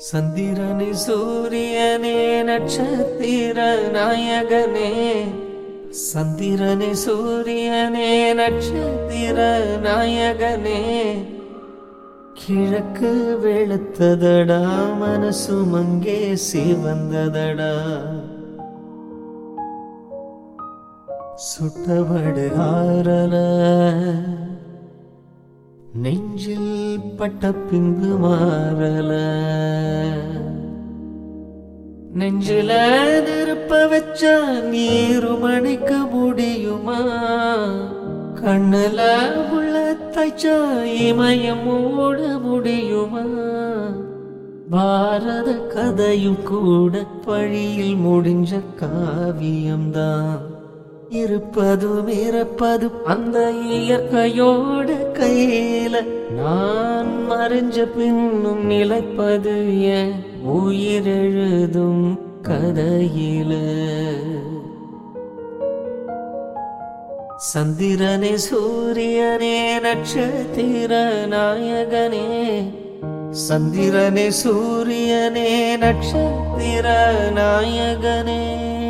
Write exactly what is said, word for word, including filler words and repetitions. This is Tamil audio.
சந்திரனே சூரியனே நட்சத்திர நாயகனே, சந்திரனே சூரியனே நட்சத்திர நாயகனே. கிழக்கு வெளுத்ததடா, மனசும் அங்கே சிவந்ததடா. சுட்டவடு ஆறல, நெஞ்சில் பட்ட பின்பு மாறல. நெஞ்சில நெருப்ப வச்சா நீரும் அணைக்க முடியுமா? கண்ணுல உள்ள தைச்சா இமயம் மூட முடியுமா? பாரத கதையும் கூட பழியில் முடிஞ்ச காவியம்தான். இருப்பதும் இறப்பதும் அந்த இயற்கையோட கையில. நான் மறைஞ்ச பின்னும் நிலைப்பது என் உயிர் எழுதும் கதையில. சந்திரனே சூரியனே நட்சத்திர நாயகனே, சந்திரனே சூரியனே நட்சத்திர நாயகனே.